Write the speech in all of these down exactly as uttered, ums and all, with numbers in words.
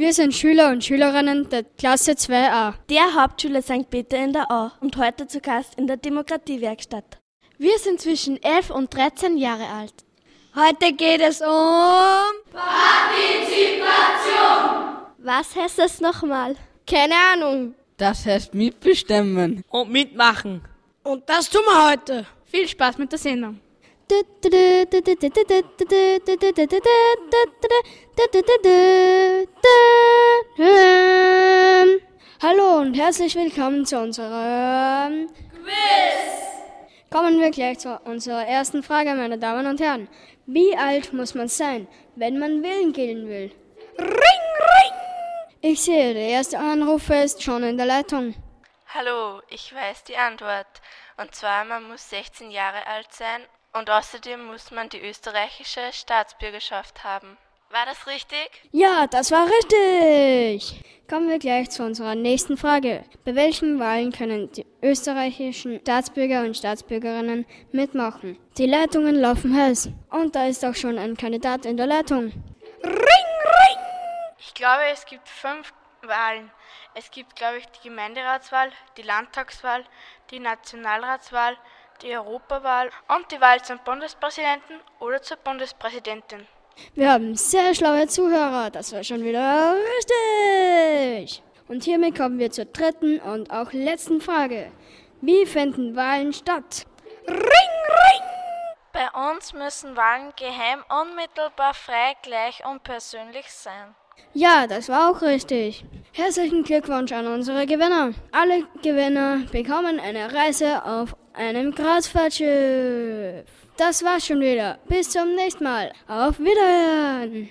Wir sind Schüler und Schülerinnen der Klasse zwei a der Hauptschule Sankt Peter in der Au und heute zu Gast in der Demokratiewerkstatt. Wir sind zwischen elf und dreizehn Jahre alt. Heute geht es um Partizipation. Was heißt das nochmal? Keine Ahnung. Das heißt mitbestimmen. Und mitmachen. Und das tun wir heute. Viel Spaß mit der Sendung. Hallo und herzlich willkommen zu unserem Quiz. Kommen wir gleich zu unserer ersten Frage, meine Damen und Herren. Wie alt muss man sein, wenn man wählen gehen will? Ring, ring! Ich sehe, der erste Anrufer ist schon in der Leitung. Hallo, ich weiß die Antwort. Und zwar, man muss sechzehn Jahre alt sein und außerdem muss man die österreichische Staatsbürgerschaft haben. War das richtig? Ja, das war richtig. Kommen wir gleich zu unserer nächsten Frage. Bei welchen Wahlen können die österreichischen Staatsbürger und Staatsbürgerinnen mitmachen? Die Leitungen laufen heiß. Und da ist auch schon ein Kandidat in der Leitung. Ring, ring! Ich glaube, es gibt fünf Wahlen. Es gibt, glaube ich, die Gemeinderatswahl, die Landtagswahl, die Nationalratswahl, die Europawahl und die Wahl zum Bundespräsidenten oder zur Bundespräsidentin. Wir haben sehr schlaue Zuhörer, das war schon wieder richtig. Und hiermit kommen wir zur dritten und auch letzten Frage. Wie finden Wahlen statt? Ring, ring! Bei uns müssen Wahlen geheim, unmittelbar, frei, gleich und persönlich sein. Ja, das war auch richtig. Herzlichen Glückwunsch an unsere Gewinner. Alle Gewinner bekommen eine Reise auf einem Kreuzfahrtschiff. Das war's schon wieder. Bis zum nächsten Mal. Auf Wiederhören.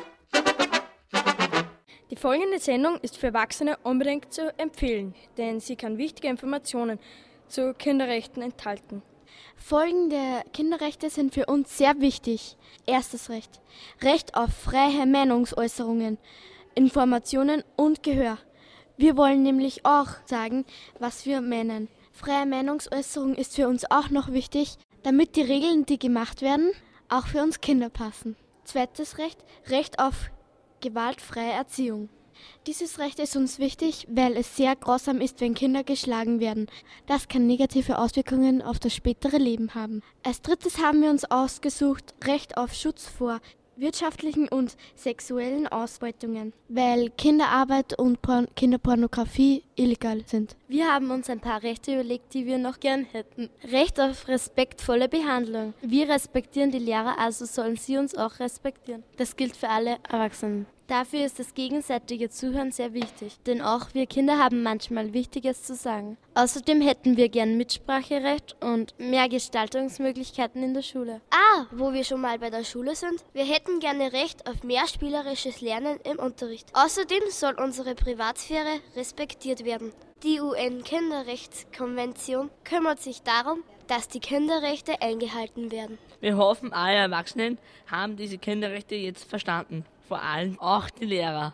Die folgende Sendung ist für Erwachsene unbedingt zu empfehlen, denn sie kann wichtige Informationen zu Kinderrechten enthalten. Folgende Kinderrechte sind für uns sehr wichtig. Erstes Recht. Recht auf freie Meinungsäußerungen, Informationen und Gehör. Wir wollen nämlich auch sagen, was wir meinen. Freie Meinungsäußerung ist für uns auch noch wichtig, damit die Regeln, die gemacht werden, auch für uns Kinder passen. Zweites Recht. Recht auf gewaltfreie Erziehung. Dieses Recht ist uns wichtig, weil es sehr grausam ist, wenn Kinder geschlagen werden. Das kann negative Auswirkungen auf das spätere Leben haben. Als drittes haben wir uns ausgesucht, Recht auf Schutz vor wirtschaftlichen und sexuellen Ausbeutungen, weil Kinderarbeit und Porn- Kinderpornografie illegal sind. Wir haben uns ein paar Rechte überlegt, die wir noch gern hätten. Recht auf respektvolle Behandlung. Wir respektieren die Lehrer, also sollen sie uns auch respektieren. Das gilt für alle Erwachsenen. Dafür ist das gegenseitige Zuhören sehr wichtig, denn auch wir Kinder haben manchmal Wichtiges zu sagen. Außerdem hätten wir gern Mitspracherecht und mehr Gestaltungsmöglichkeiten in der Schule. Ah, wo wir schon mal bei der Schule sind, wir hätten gerne Recht auf mehr spielerisches Lernen im Unterricht. Außerdem soll unsere Privatsphäre respektiert werden. Die U N-Kinderrechtskonvention kümmert sich darum, dass die Kinderrechte eingehalten werden. Wir hoffen, alle Erwachsenen haben diese Kinderrechte jetzt verstanden. Vor allem auch die Lehrer.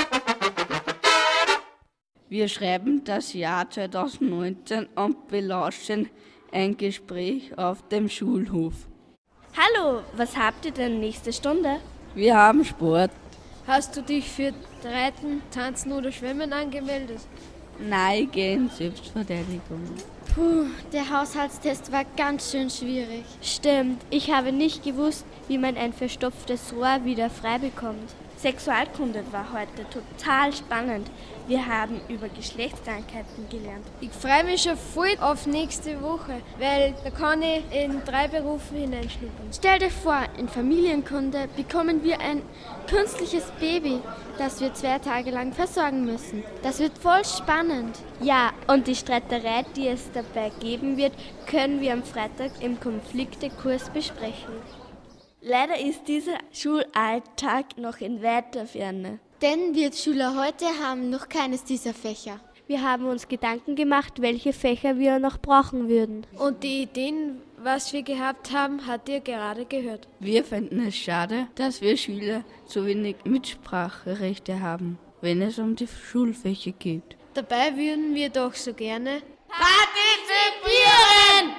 Wir schreiben das Jahr zweitausendneunzehn und belauschen ein Gespräch auf dem Schulhof. Hallo, was habt ihr denn nächste Stunde? Wir haben Sport. Hast du dich für Reiten, Tanzen oder Schwimmen angemeldet? Nein, gehen Selbstverteidigung. Puh, der Haushaltstest war ganz schön schwierig. Stimmt, ich habe nicht gewusst, wie man ein verstopftes Rohr wieder frei bekommt. Sexualkunde war heute total spannend. Wir haben über Geschlechtskrankheiten gelernt. Ich freue mich schon voll auf nächste Woche, weil da kann ich in drei Berufe hineinschnuppern. Stell dir vor, in Familienkunde bekommen wir ein künstliches Baby, das wir zwei Tage lang versorgen müssen. Das wird voll spannend. Ja, und die Streiterei, die es dabei geben wird, können wir am Freitag im Konfliktekurs besprechen. Leider ist dieser Schulalltag noch in weiter Ferne. Denn wir Schüler heute haben noch keines dieser Fächer. Wir haben uns Gedanken gemacht, welche Fächer wir noch brauchen würden. Und die Ideen, was wir gehabt haben, habt ihr gerade gehört. Wir finden es schade, dass wir Schüler so wenig Mitspracherechte haben, wenn es um die Schulfächer geht. Dabei würden wir doch so gerne partizipieren!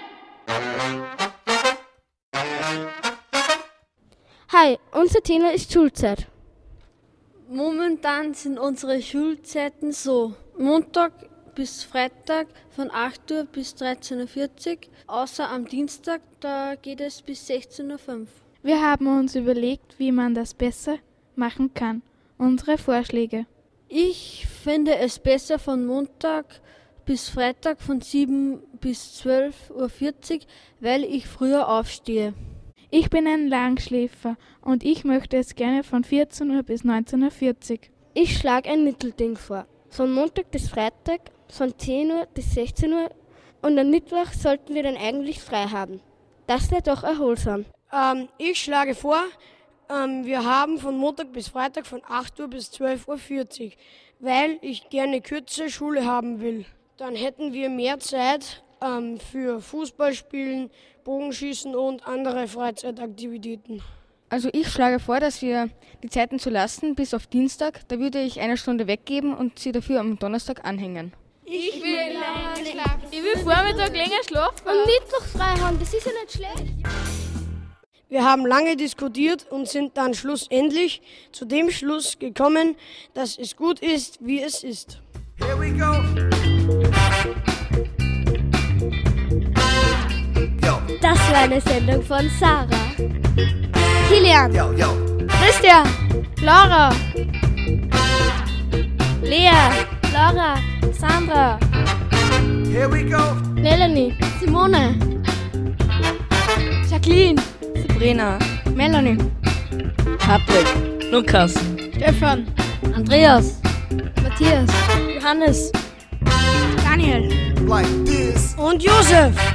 Hi, unser Thema ist Schulzeit. Momentan sind unsere Schulzeiten so: Montag bis Freitag von acht Uhr bis dreizehn Uhr vierzig, außer am Dienstag, da geht es bis sechzehn Uhr fünf. Wir haben uns überlegt, wie man das besser machen kann. Unsere Vorschläge. Ich finde es besser von Montag bis Freitag von sieben bis zwölf Uhr vierzig, weil ich früher aufstehe. Ich bin ein Langschläfer und ich möchte es gerne von vierzehn Uhr bis neunzehn Uhr vierzig. Ich schlage ein Mittelding vor. Von Montag bis Freitag, von zehn Uhr bis sechzehn Uhr und am Mittwoch sollten wir dann eigentlich frei haben. Das wäre doch erholsam. Ähm, ich schlage vor, ähm, wir haben von Montag bis Freitag von acht Uhr bis zwölf Uhr vierzig, weil ich gerne kürze Schule haben will. Dann hätten wir mehr Zeit ähm, für Fußballspielen, Bogenschießen und andere Freizeitaktivitäten. Also ich schlage vor, dass wir die Zeiten zu lassen bis auf Dienstag. Da würde ich eine Stunde weggeben und sie dafür am Donnerstag anhängen. Ich will länger schlafen. Ich will Vormittag länger schlafen. Und Mittwoch frei haben, das ist ja nicht schlecht. Wir haben lange diskutiert und sind dann schlussendlich zu dem Schluss gekommen, dass es gut ist, wie es ist. Here we go. Das war eine Sendung von Sarah, Kilian, Yo, yo. Christian, Laura, Lea, Laura, Sandra, Here we go. Melanie, Simone, Jacqueline, Sabrina, Melanie, Patrick, Lukas, Stefan, Andreas, Matthias, Johannes, Daniel Like this. Und Josef.